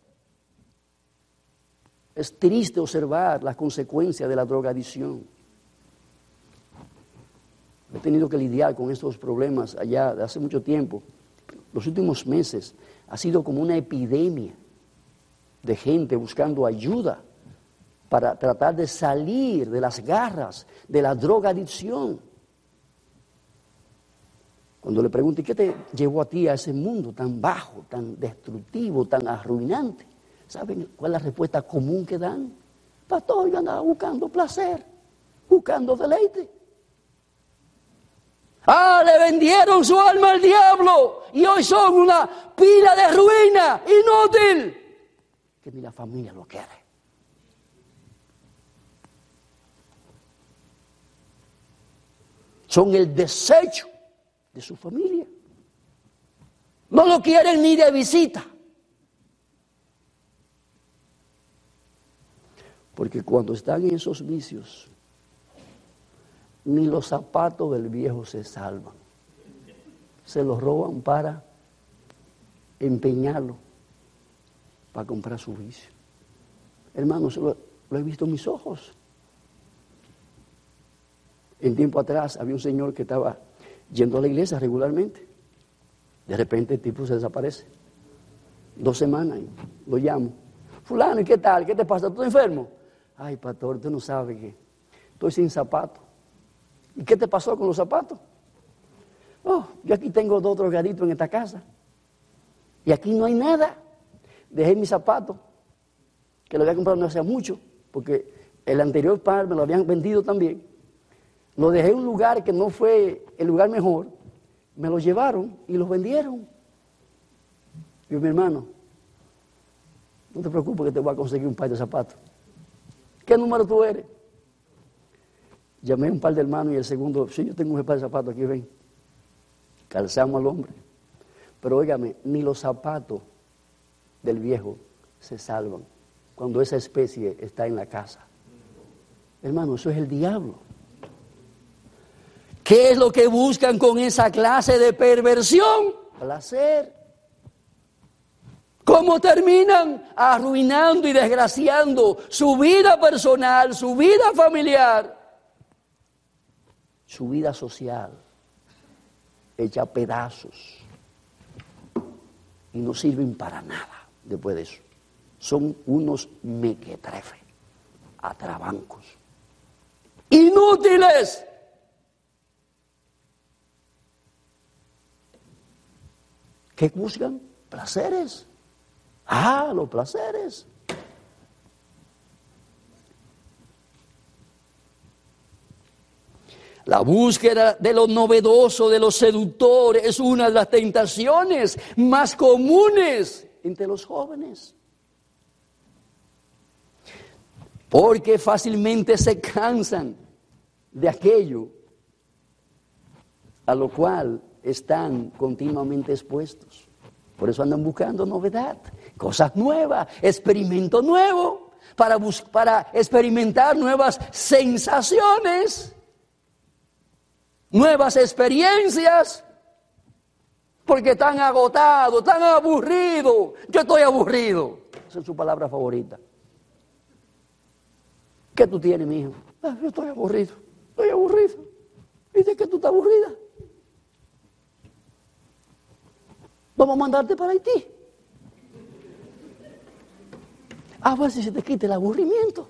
Es triste observar las consecuencias de la drogadicción. He tenido que lidiar con estos problemas allá de hace mucho tiempo. Los últimos meses ha sido como una epidemia de gente buscando ayuda para tratar de salir de las garras de la drogadicción. Cuando le pregunto, ¿qué te llevó a ti a ese mundo tan bajo, tan destructivo, tan arruinante? ¿Saben cuál es la respuesta común que dan? Pastor, yo andaba buscando placer, buscando deleite. Le vendieron su alma al diablo y hoy son una pila de ruina, inútil, que ni la familia lo quiere. Son el desecho de su familia. No lo quieren ni de visita. Porque cuando están en esos vicios, ni los zapatos del viejo se salvan. Se los roban para empeñarlo, para comprar su vicio. Hermanos, lo he visto en mis ojos. En tiempo atrás había un señor que estaba yendo a la iglesia regularmente. De repente el tipo se desaparece. 2 semanas y lo llamo. Fulano, ¿y qué tal? ¿Qué te pasa? ¿Tú enfermo? Ay, pastor, tú no sabes que estoy sin zapatos. ¿Y qué te pasó con los zapatos? Yo aquí tengo 2 drogaditos en esta casa. Y aquí no hay nada. Dejé mis zapatos, que lo había comprado no hacía mucho, porque el anterior par me lo habían vendido también. Lo dejé en un lugar que no fue el lugar mejor. Me lo llevaron y los vendieron. Yo, mi hermano, no te preocupes que te voy a conseguir un par de zapatos. ¿Qué número tú eres? Llamé a un par de hermanos y el segundo, sí, yo tengo un par de zapatos aquí, ven. Calzamos al hombre. Pero óigame, ni los zapatos del viejo se salvan cuando esa especie está en la casa. Hermano, eso es el diablo. ¿Qué es lo que buscan con esa clase de perversión? Placer. ¿Cómo terminan? Arruinando y desgraciando su vida personal, su vida familiar, su vida social, hecha a pedazos. Y no sirven para nada después de eso. Son unos mequetrefes, atrabancos, inútiles. ¿Qué buscan? Placeres. Los placeres. La búsqueda de lo novedoso, de lo seductor, es una de las tentaciones más comunes entre los jóvenes. Porque fácilmente se cansan de aquello a lo cual están continuamente expuestos. Por eso andan buscando novedad, cosas nuevas, experimento nuevo, para experimentar nuevas sensaciones, nuevas experiencias, porque están agotados, están aburridos. Yo estoy aburrido. Esa es su palabra favorita. ¿Qué tú tienes, mi hijo? Yo estoy aburrido. ¿Y de qué tú estás aburrida? Vamos a mandarte para Haití. A ver si se te quita el aburrimiento.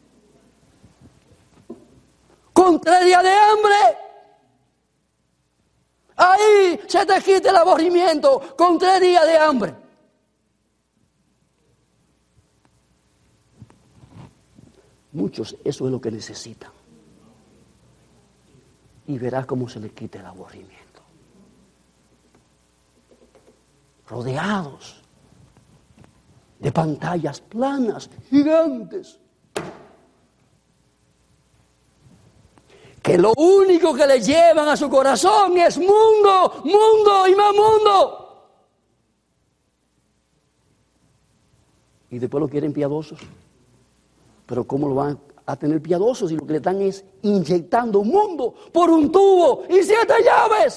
Con 3 días de hambre, ahí se te quita el aburrimiento. Con 3 días de hambre. Muchos eso es lo que necesitan. Y verás cómo se les quita el aburrimiento. Rodeados de pantallas planas, gigantes, que lo único que le llevan a su corazón es mundo, mundo y más mundo. Y después lo quieren piadosos. Pero ¿cómo lo van a tener piadosos si lo que le están es inyectando mundo por un tubo y 7 llaves?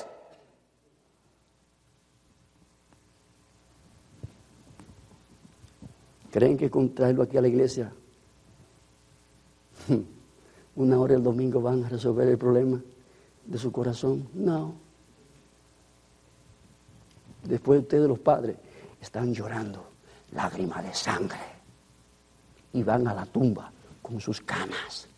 ¿Creen que con traerlo aquí a la iglesia, 1 hora el domingo van a resolver el problema de su corazón? No. Después ustedes, los padres, están llorando lágrimas de sangre y van a la tumba con sus canas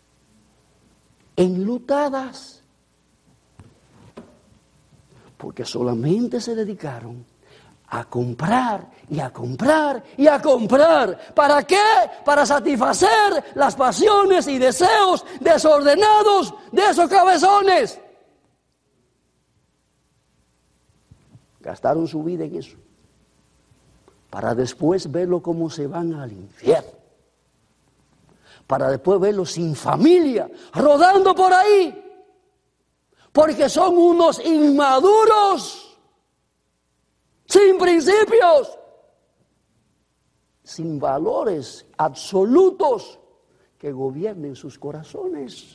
enlutadas, porque solamente se dedicaron a comprar y a comprar y a comprar. ¿Para qué? Para satisfacer las pasiones y deseos desordenados de esos cabezones. Gastaron su vida en eso, para después verlo cómo se van al infierno, para después verlo sin familia, rodando por ahí, porque son unos inmaduros, sin principios, sin valores absolutos que gobiernen sus corazones.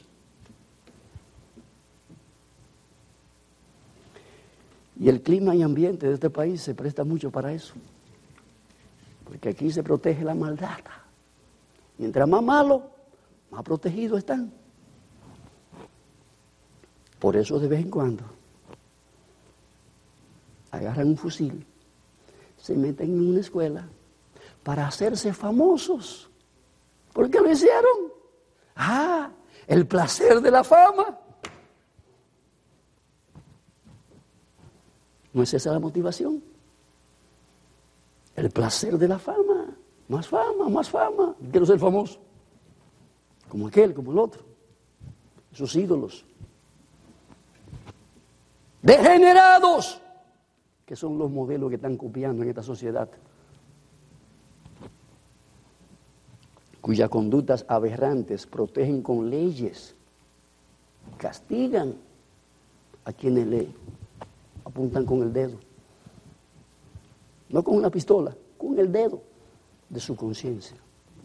Y el clima y ambiente de este país se presta mucho para eso, porque aquí se protege la maldad. Mientras más malos, más protegidos están. Por eso de vez en cuando agarran un fusil, se meten en una escuela para hacerse famosos. ¿Por qué lo hicieron? El placer de la fama. ¿No es esa la motivación? El placer de la fama. Más fama, más fama. Quiero ser famoso. Como aquel, como el otro. Esos ídolos. Degenerados. Que son los modelos que están copiando en esta sociedad. Cuyas conductas aberrantes protegen con leyes. Castigan a quienes le apuntan con el dedo. No con una pistola, con el dedo de su conciencia.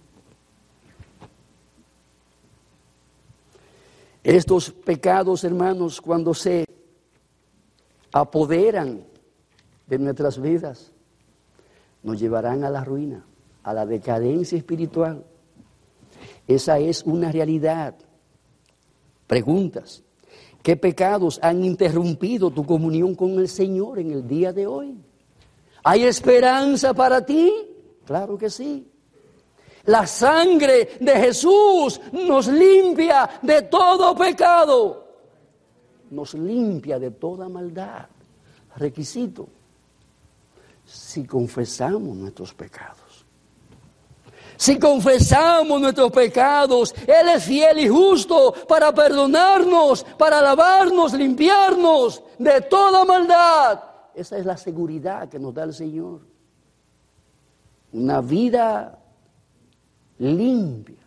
Estos pecados, hermanos, cuando se apoderan de nuestras vidas, nos llevarán a la ruina, a la decadencia espiritual. Esa es una realidad. Preguntas. ¿Qué pecados han interrumpido tu comunión con el Señor en el día de hoy? ¿Hay esperanza para ti? Claro que sí. La sangre de Jesús nos limpia de todo pecado. Nos limpia de toda maldad. Requisito: si confesamos nuestros pecados. Si confesamos nuestros pecados, Él es fiel y justo para perdonarnos, para lavarnos, limpiarnos de toda maldad. Esa es la seguridad que nos da el Señor. Una vida limpia.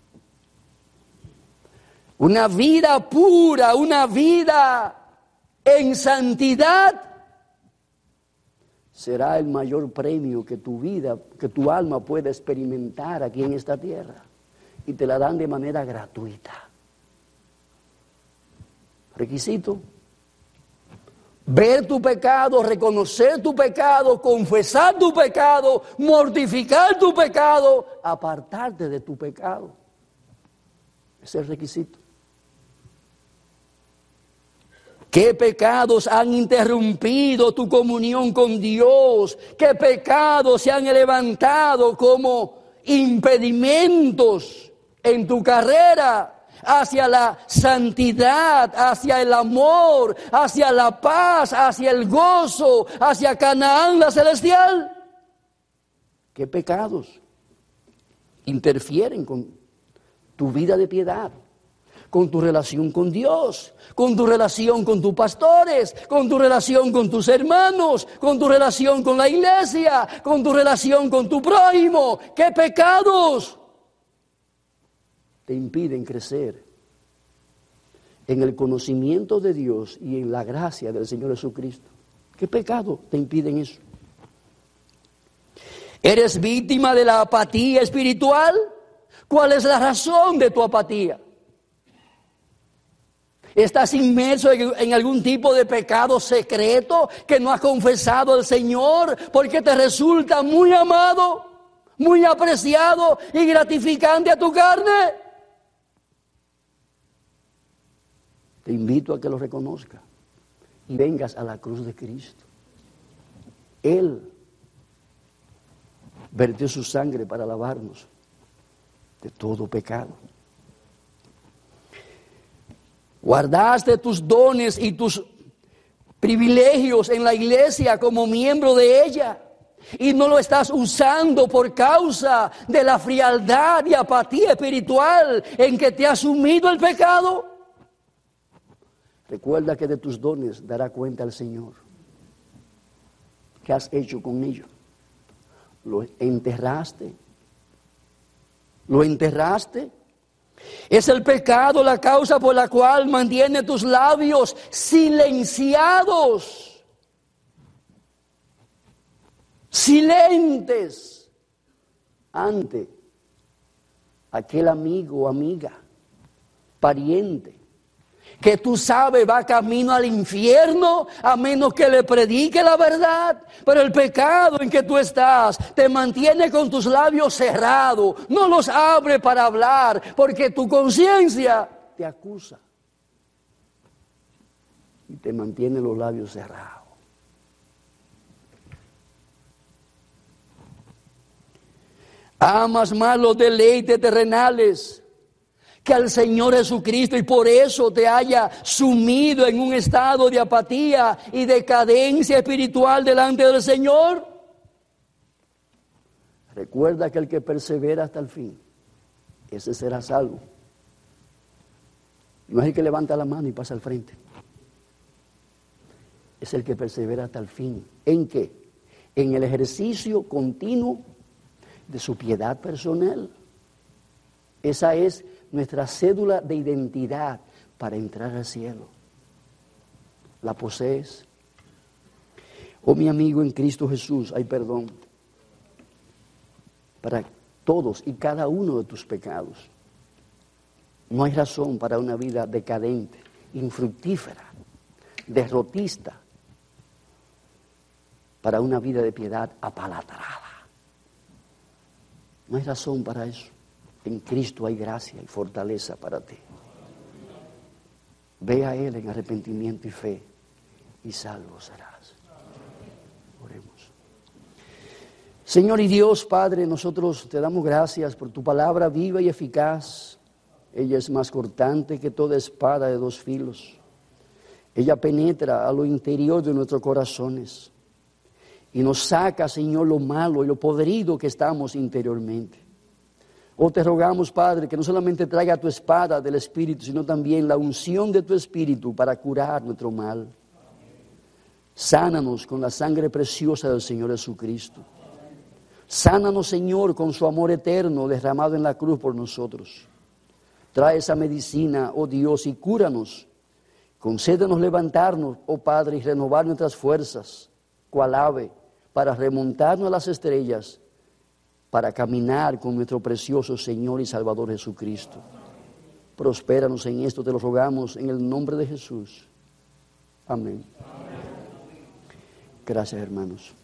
Una vida pura, una vida en santidad. Será el mayor premio que tu vida, que tu alma pueda experimentar aquí en esta tierra. Y te la dan de manera gratuita. Requisito: ver tu pecado, reconocer tu pecado, confesar tu pecado, mortificar tu pecado, apartarte de tu pecado. Ese es el requisito. ¿Qué pecados han interrumpido tu comunión con Dios? ¿Qué pecados se han levantado como impedimentos en tu carrera hacia la santidad, hacia el amor, hacia la paz, hacia el gozo, hacia Canaán la celestial? ¿Qué pecados interfieren con tu vida de piedad? Con tu relación con Dios, con tu relación con tus pastores, con tu relación con tus hermanos, con tu relación con la iglesia, con tu relación con tu prójimo. ¿Qué pecados te impiden crecer en el conocimiento de Dios y en la gracia del Señor Jesucristo? ¿Qué pecado te impiden eso? ¿Eres víctima de la apatía espiritual? ¿Cuál es la razón de tu apatía? ¿Estás inmerso en algún tipo de pecado secreto que no has confesado al Señor porque te resulta muy amado, muy apreciado y gratificante a tu carne? Te invito a que lo reconozcas y vengas a la cruz de Cristo. Él vertió su sangre para lavarnos de todo pecado. Guardaste tus dones y tus privilegios en la iglesia como miembro de ella y no lo estás usando por causa de la frialdad y apatía espiritual en que te ha sumido el pecado, recuerda que de tus dones dará cuenta el Señor. ¿Qué has hecho con ellos? ¿Lo enterraste? ¿Lo enterraste? Es el pecado la causa por la cual mantiene tus labios silenciados, silentes ante aquel amigo o amiga, pariente, que tú sabes va camino al infierno a menos que le predique la verdad. Pero el pecado en que tú estás te mantiene con tus labios cerrados, no los abre para hablar, porque tu conciencia te acusa y te mantiene los labios cerrados. Amas más los deleites terrenales que al Señor Jesucristo, y por eso te haya sumido en un estado de apatía y decadencia espiritual delante del Señor. Recuerda que el que persevera hasta el fin, ese será salvo. No es el que levanta la mano y pasa al frente. Es el que persevera hasta el fin. ¿En qué? En el ejercicio continuo de su piedad personal. Esa es nuestra cédula de identidad para entrar al cielo. ¿La posees? Oh, mi amigo en Cristo Jesús, hay perdón para todos y cada uno de tus pecados. No hay razón para una vida decadente, infructífera, derrotista, para una vida de piedad apalatrada. No hay razón para eso. En Cristo hay gracia y fortaleza para ti. Ve a Él en arrepentimiento y fe y salvo serás. Oremos. Señor y Dios, Padre, nosotros te damos gracias por tu palabra viva y eficaz. Ella es más cortante que toda espada de dos filos. Ella penetra a lo interior de nuestros corazones y nos saca, Señor, lo malo y lo podrido que estamos interiormente. Oh, te rogamos, Padre, que no solamente traiga tu espada del Espíritu, sino también la unción de tu Espíritu para curar nuestro mal. Sánanos con la sangre preciosa del Señor Jesucristo. Sánanos, Señor, con su amor eterno derramado en la cruz por nosotros. Trae esa medicina, oh Dios, y cúranos. Concédenos levantarnos, oh Padre, y renovar nuestras fuerzas, cual ave, para remontarnos a las estrellas, para caminar con nuestro precioso Señor y Salvador Jesucristo. Prospéranos en esto, te lo rogamos en el nombre de Jesús. Amén. Gracias, hermanos.